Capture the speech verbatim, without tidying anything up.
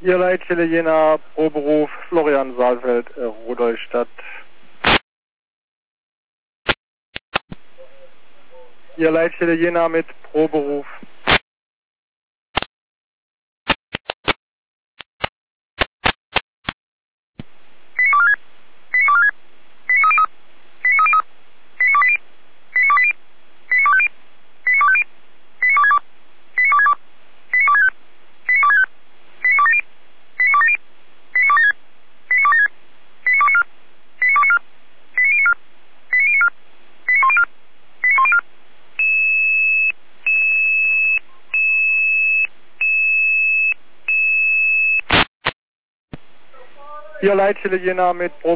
Ihr Leitstelle Jena, Proberuf, Florian Saalfeld, äh, Rudolstadt. Ihr Leitstelle Jena mit Proberuf. Ihr Leitstelle Jena mit Proberuf.